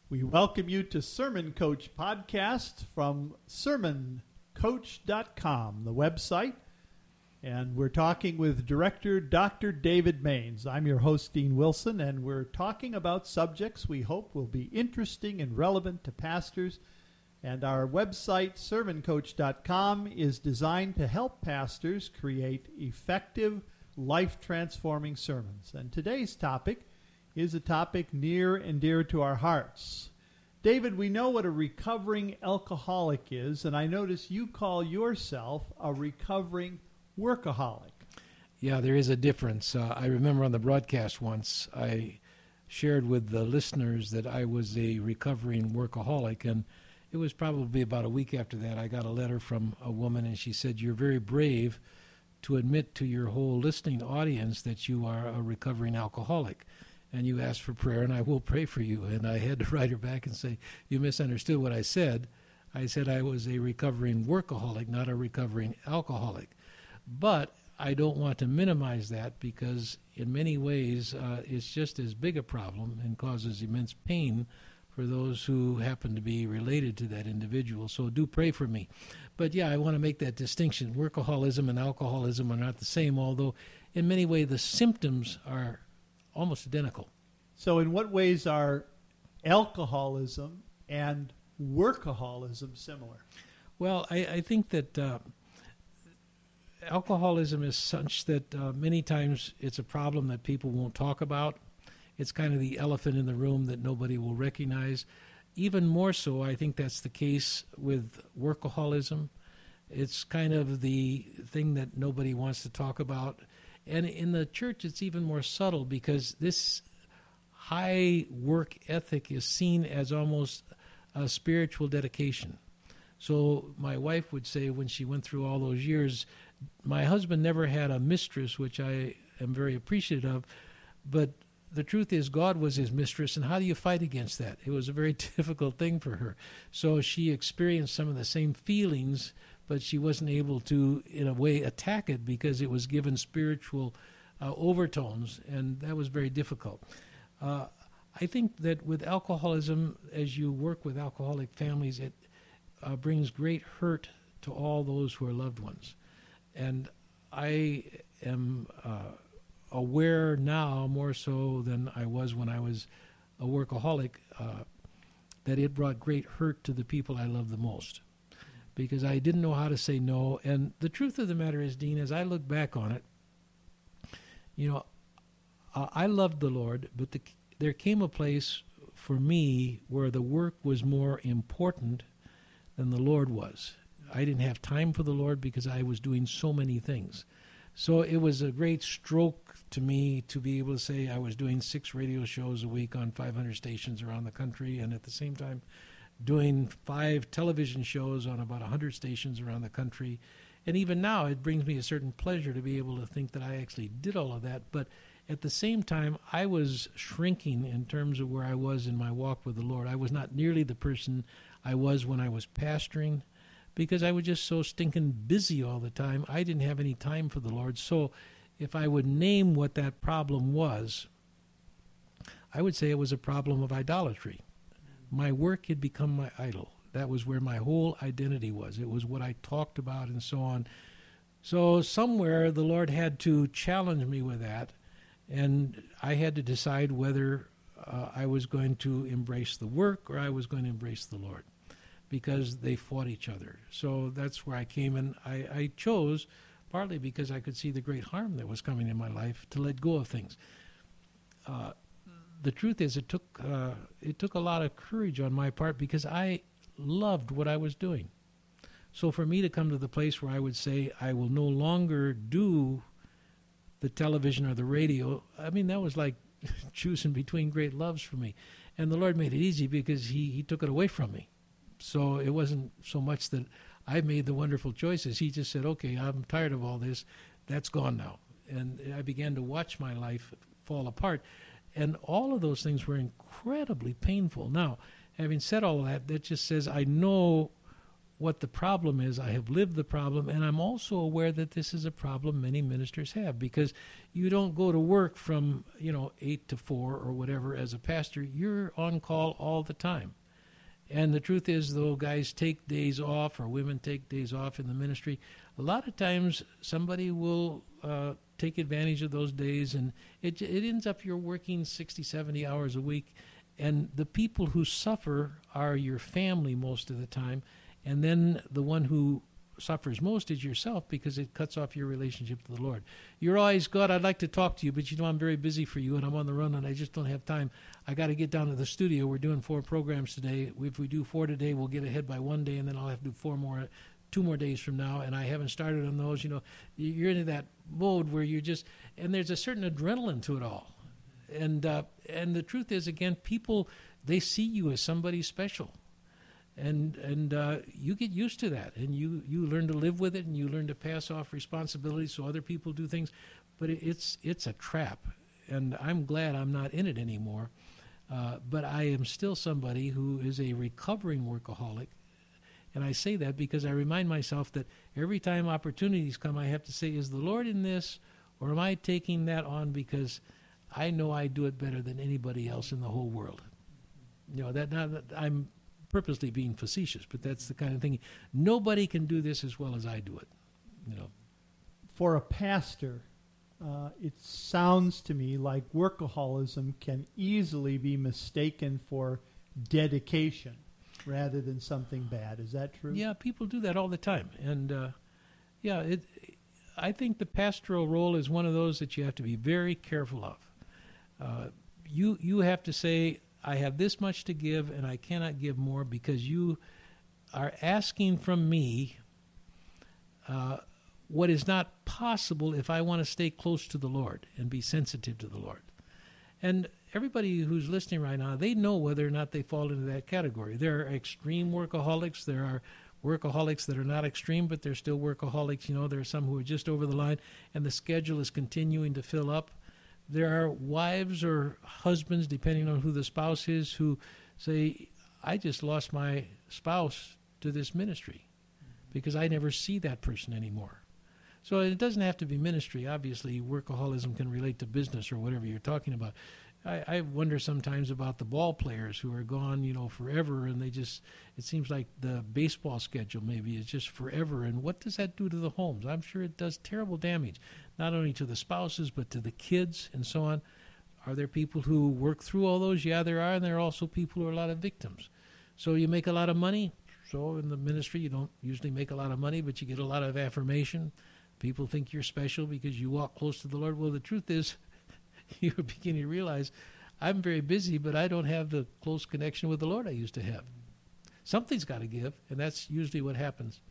We welcome you to Sermon Coach Podcast from sermoncoach.com, the website. And we're talking with Director Dr. David Maines. I'm your host, Dean Wilson, and we're talking about subjects we hope will be interesting and relevant to pastors. And our website, sermoncoach.com, is designed to help pastors create effective, life-transforming sermons. And today's topic is a topic near and dear to our hearts. David, we know what a recovering alcoholic is, and I notice you call yourself a recovering workaholic. Yeah, there is a difference. I remember on the broadcast once, I shared with the listeners that I was a recovering workaholic, and it was probably about a week after that I got a letter from a woman, and she said, "You're very brave to admit to your whole listening audience that you are a recovering alcoholic, and you asked for prayer, and I will pray for you." And I had to write her back and say, "You misunderstood what I said. I said I was a recovering workaholic, not a recovering alcoholic." But I don't want to minimize that, because in many ways it's just as big a problem and causes immense pain for those who happen to be related to that individual. So do pray for me. But yeah, I want to make that distinction. Workaholism and alcoholism are not the same, although in many ways the symptoms are almost identical. So in what ways are alcoholism and workaholism similar? Well, I think that alcoholism is such that many times it's a problem that people won't talk about. It's kind of the elephant in the room that nobody will recognize. Even more so, I think that's the case with workaholism. It's kind of the thing that nobody wants to talk about. And in the church, it's even more subtle, because this high work ethic is seen as almost a spiritual dedication. So my wife would say, when she went through all those years, my husband never had a mistress, which I am very appreciative of, but the truth is God was his mistress, and how do you fight against that? It was a very difficult thing for her. So she experienced some of the same feelings, but she wasn't able to, in a way, attack it, because it was given spiritual overtones, and that was very difficult. I think that with alcoholism, as you work with alcoholic families, it brings great hurt to all those who are loved ones. And I am aware now, more so than I was when I was a workaholic, that it brought great hurt to the people I love the most, because I didn't know how to say no. And the truth of the matter is, Dean, as I look back on it, I loved the Lord, but there came a place for me where the work was more important than the Lord was. I didn't have time for the Lord because I was doing so many things. So it was a great stroke to me to be able to say I was doing 6 radio shows a week on 500 stations around the country, and at the same time doing 5 television shows on about 100 stations around the country. And even now it brings me a certain pleasure to be able to think that I actually did all of that. But at the same time, I was shrinking in terms of where I was in my walk with the Lord. I was not nearly the person I was when I was pastoring, because I was just so stinking busy all the time. I didn't have any time for the Lord. So if I would name what that problem was, I would say it was a problem of idolatry. My work had become my idol. That was where my whole identity was. It was what I talked about and so on. So somewhere the Lord had to challenge me with that, and I had to decide whether I was going to embrace the work or I was going to embrace the Lord, because they fought each other. So that's where I came, and I chose, partly because I could see the great harm that was coming in my life, to let go of things. The truth is, it took a lot of courage on my part, because I loved what I was doing. So for me to come to the place where I would say I will no longer do the television or the radio, I mean, that was like choosing between great loves for me. And the Lord made it easy, because he took it away from me. So it wasn't so much that I made the wonderful choices. He just said, okay, I'm tired of all this. That's gone now. And I began to watch my life fall apart. And all of those things were incredibly painful. Now, having said all of that, that just says I know what the problem is. I have lived the problem, and I'm also aware that this is a problem many ministers have, because you don't go to work from 8 to 4 or whatever as a pastor. You're on call all the time. And the truth is, though, guys take days off or women take days off in the ministry, a lot of times somebody will take advantage of those days, and it ends up you're working 60, 70 hours a week. And the people who suffer are your family most of the time. And then the one who suffers most is yourself, because it cuts off your relationship to the Lord. You're always, God, I'd like to talk to you, but I'm very busy for you, and I'm on the run, and I just don't have time. I got to get down to the studio. We're doing 4 programs today. If we do 4 today, we'll get ahead by 1 day, and then I'll have to do 2 more days from now, and I haven't started on those. You're into that mode where you're just, and there's a certain adrenaline to it all. And the truth is, again, people, they see you as somebody special. And you get used to that, and you learn to live with it, and you learn to pass off responsibilities so other people do things. But it's a trap, and I'm glad I'm not in it anymore. But I am still somebody who is a recovering workaholic, and I say that because I remind myself that every time opportunities come, I have to say, is the Lord in this, or am I taking that on because I know I do it better than anybody else in the whole world? That I'm purposely being facetious, but that's the kind of thing. Nobody can do this as well as I do it. For a pastor, it sounds to me like workaholism can easily be mistaken for dedication rather than something bad. Is that true? Yeah, people do that all the time. And I think the pastoral role is one of those that you have to be very careful of. You have to say, I have this much to give, and I cannot give more, because you are asking from me what is not possible if I want to stay close to the Lord and be sensitive to the Lord. And everybody who's listening right now, they know whether or not they fall into that category. There are extreme workaholics. There are workaholics that are not extreme, but they're still workaholics. There are some who are just over the line, and the schedule is continuing to fill up. There are wives or husbands, depending on who the spouse is, who say, I just lost my spouse to this ministry because I never see that person anymore. So it doesn't have to be ministry. Obviously, workaholism can relate to business or whatever you're talking about. I wonder sometimes about the ball players who are gone, forever, and it seems like the baseball schedule maybe is just forever. And what does that do to the homes? I'm sure it does terrible damage, not only to the spouses, but to the kids and so on. Are there people who work through all those? Yeah, there are, and there are also people who are a lot of victims. So you make a lot of money. So in the ministry, you don't usually make a lot of money, but you get a lot of affirmation. People think you're special because you walk close to the Lord. Well, the truth is, you're beginning to realize I'm very busy, but I don't have the close connection with the Lord I used to have. Something's got to give, and that's usually what happens.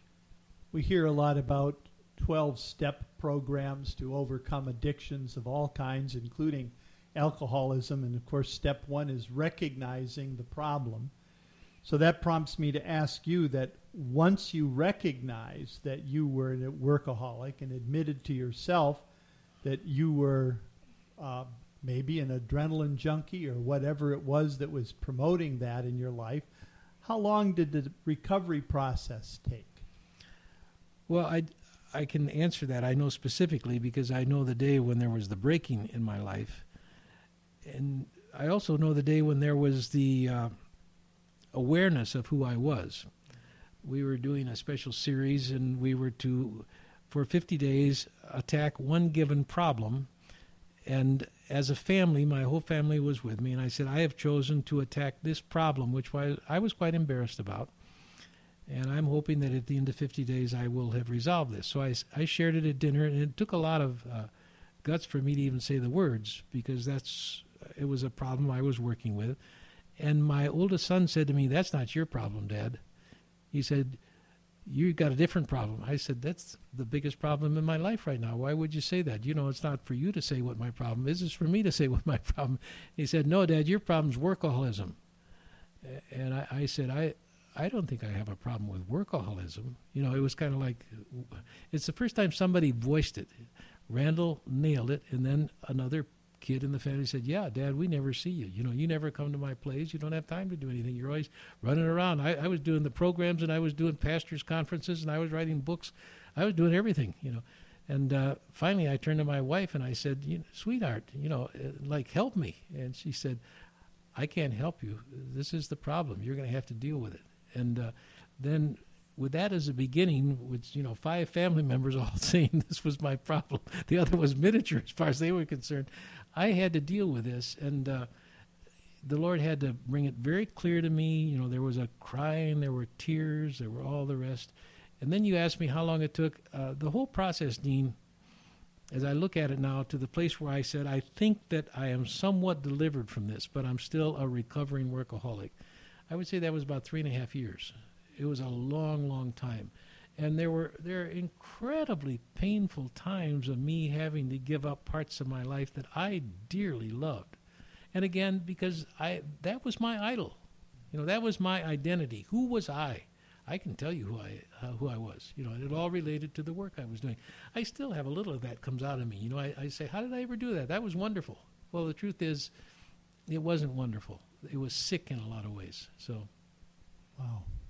We hear a lot about 12-step programs to overcome addictions of all kinds, including alcoholism. And, of course, step 1 is recognizing the problem. So that prompts me to ask you that once you recognize that you were a workaholic and admitted to yourself that you were maybe an adrenaline junkie or whatever it was that was promoting that in your life, how long did the recovery process take? Well, I can answer that. I know specifically because I know the day when there was the breaking in my life. And I also know the day when there was the awareness of who I was. We were doing a special series, and we were to, for 50 days, attack one given problem. And as a family, my whole family was with me, and I said, I have chosen to attack this problem, which I was quite embarrassed about. And I'm hoping that at the end of 50 days, I will have resolved this. So I shared it at dinner, and it took a lot of guts for me to even say the words, because it was a problem I was working with. And my oldest son said to me, that's not your problem, Dad. He said, you got a different problem. I said, that's the biggest problem in my life right now. Why would you say that? It's not for you to say what my problem is. It's for me to say what my problem is. He said, no, Dad, your problem's workaholism. And I said, I don't think I have a problem with workaholism. It was kind of like, it's the first time somebody voiced it. Randall nailed it, and then another kid in the family said, "Yeah, Dad, we never see you. You know, you never come to my plays. You don't have time to do anything. You're always running around." I was doing the programs, and I was doing pastors' conferences, and I was writing books. I was doing everything, you know. And finally, I turned to my wife, and I said, "Sweetheart, like, help me." And she said, "I can't help you. This is the problem. You're going to have to deal with it." And then with that as a beginning, which, 5 family members all saying this was my problem. The other was miniature as far as they were concerned. I had to deal with this, and the Lord had to bring it very clear to me. There was a crying, there were tears, there were all the rest. And then you asked me how long it took. The whole process, Dean, as I look at it now, to the place where I said, I think that I am somewhat delivered from this, but I'm still a recovering workaholic. I would say that was about 3.5 years. It was a long, long time. And there are incredibly painful times of me having to give up parts of my life that I dearly loved. And again, because that was my idol. That was my identity. Who was I? I can tell you who I was. It all related to the work I was doing. I still have a little of that comes out of me. I say, how did I ever do that? That was wonderful. Well, the truth is, it wasn't wonderful. It was sick in a lot of ways. So, wow.